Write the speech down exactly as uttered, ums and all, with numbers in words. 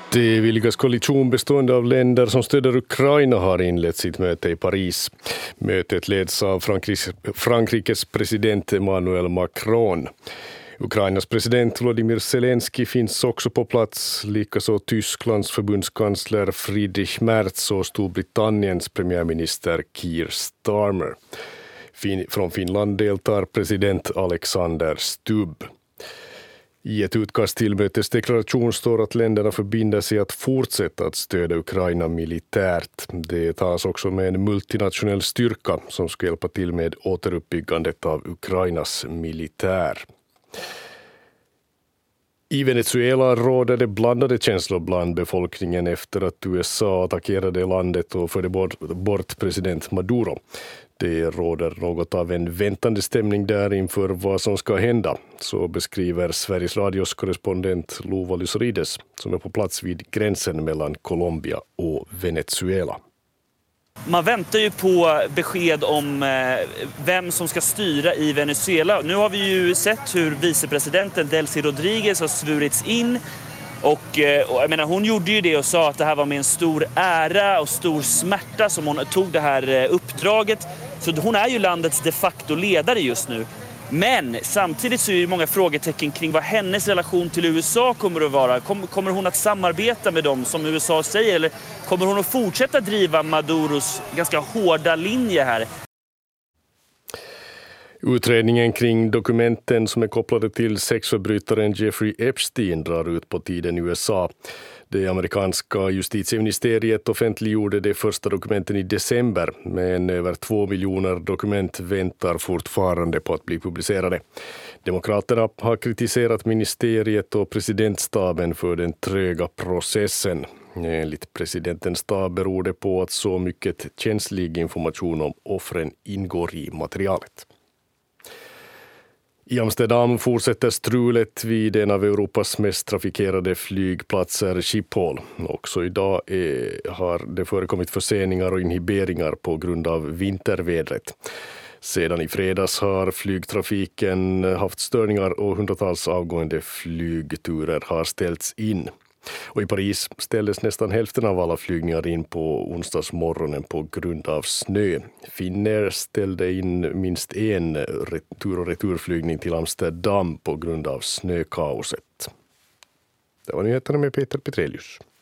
Det villigas koalition bestående av länder som stöder Ukraina har inlett sitt möte i Paris. Mötet leds av Frankrikes, Frankrikes president Emmanuel Macron. Ukrainas president Volodymyr Zelensky finns också på plats, likaså Tysklands förbundskansler Friedrich Merz och Storbritanniens premiärminister Keir Starmer. Fin- från Finland deltar president Alexander Stubb. I ett utkast till mötesdeklaration står att länderna förbinder sig att fortsätta att stödja Ukraina militärt. Det tas också med en multinationell styrka som ska hjälpa till med återuppbyggandet av Ukrainas militär. I Venezuela råder det blandade känslor bland befolkningen efter att U S A attackerade landet och förde bort president Maduro. Det råder något av en väntande stämning där inför vad som ska hända, så beskriver Sveriges Radios korrespondent Lova Lysrides som är på plats vid gränsen mellan Colombia och Venezuela. Man väntar ju på besked om vem som ska styra i Venezuela. Nu har vi ju sett hur vicepresidenten Delcy Rodriguez har svurits in. Och, och jag menar, hon gjorde ju det och sa att det här var med en stor ära och stor smärta som hon tog det här uppdraget. Så hon är ju landets de facto ledare just nu. Men samtidigt så är det många frågetecken kring vad hennes relation till U S A kommer att vara. Kommer hon att samarbeta med dem som U S A säger? Eller kommer hon att fortsätta driva Maduros ganska hårda linje här? Utredningen kring dokumenten som är kopplade till sexförbrytaren Jeffrey Epstein drar ut på tiden i U S A. Det amerikanska justitieministeriet offentliggjorde de första dokumenten i december, men över två miljoner dokument väntar fortfarande på att bli publicerade. Demokraterna har kritiserat ministeriet och presidentstaben för den tröga processen. Enligt presidentens stab beror det på att så mycket känslig information om offren ingår i materialet. I Amsterdam fortsätter strulet vid en av Europas mest trafikerade flygplatser, Schiphol. Också idag är, har det förekommit förseningar och inhiberingar på grund av vintervädret. Sedan i fredags har flygtrafiken haft störningar och hundratals avgående flygturer har ställts in. Och i Paris ställdes nästan hälften av alla flygningar in på onsdagsmorgonen på grund av snö. Finnair ställde in minst en tur- och returflygning till Amsterdam på grund av snökaoset. Det var nyheterna med Peter Petrelius.